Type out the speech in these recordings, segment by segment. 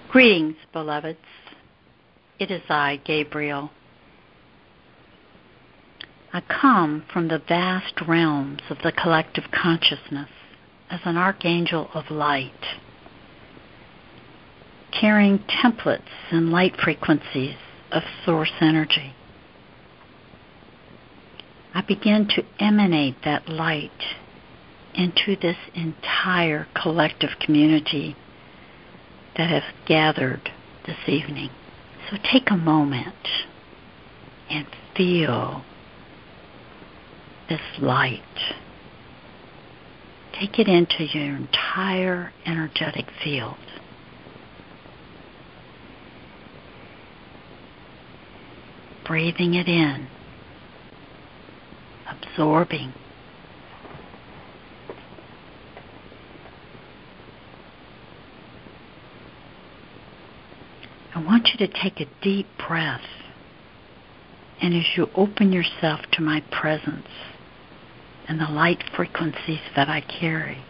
Greetings, beloveds. It is I, Gabriel. I come from the vast realms of the collective consciousness as an archangel of light, carrying templates and light frequencies of source energy. I begin to emanate that light into this entire collective community that has gathered this evening. So take a moment and feel this light. Take it into your entire energetic field. Breathing it in, absorbing. I want you to take a deep breath, and as you open yourself to my presence and the light frequencies that I carry,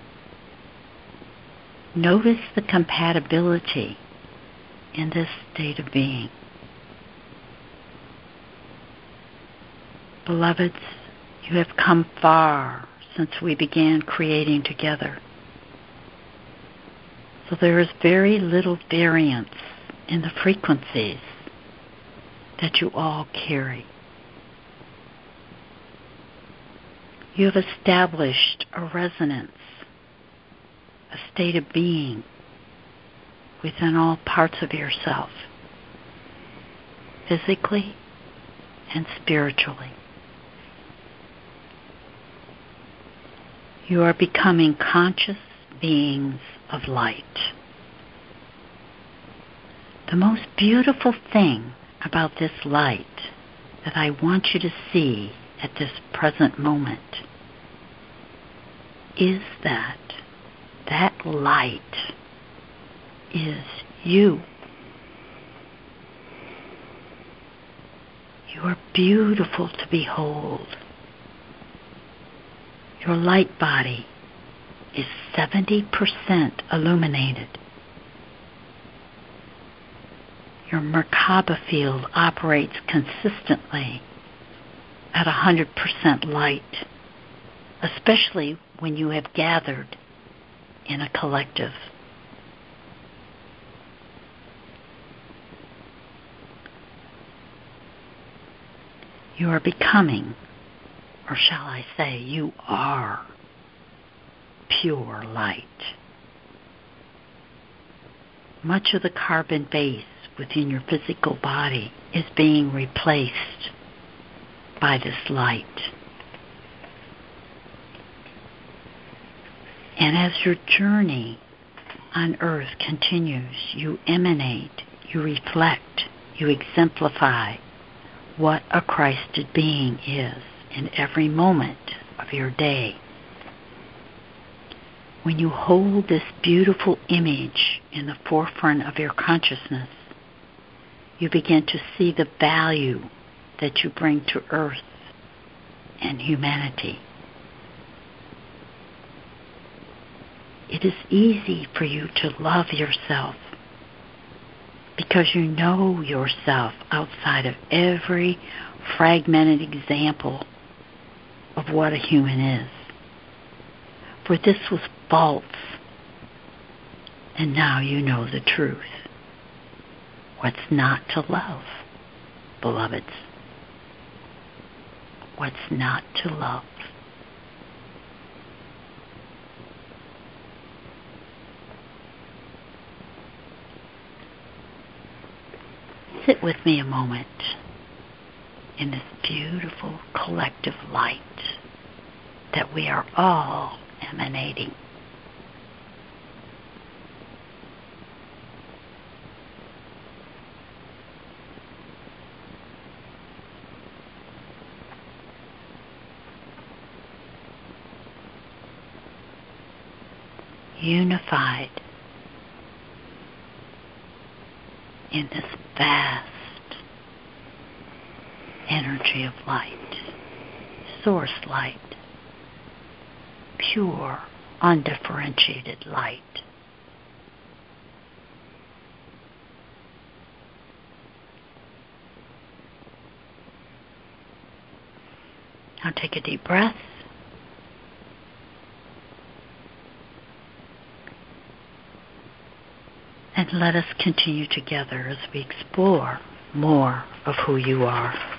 notice the compatibility in this state of being. Beloveds, you have come far since we began creating together. So there is very little variance in the frequencies that you all carry. You have established a resonance, a state of being within all parts of yourself, physically and spiritually. You are becoming conscious beings of light. The most beautiful thing about this light that I want you to see at this present moment is that that light is you. You are beautiful to behold. Your light body is 70% illuminated. Your Merkaba field operates consistently at 100% light, especially when you have gathered in a collective. You are becoming, or shall I say, you are pure light. Much of the carbon base within your physical body is being replaced by this light. And as your journey on earth continues, you emanate, you reflect, you exemplify what a Christed being is in every moment of your day. When you hold this beautiful image in the forefront of your consciousness, you begin to see the value that you bring to earth and humanity. It is easy for you to love yourself because you know yourself outside of every fragmented example of what a human is. For this was false, and now you know the truth. What's not to love, beloveds? What's not to love? Sit with me a moment in this beautiful collective light that we are all emanating. Unified in this vast energy of light, source light, pure, undifferentiated light. Now take a deep breath. And let us continue together as we explore more of who you are.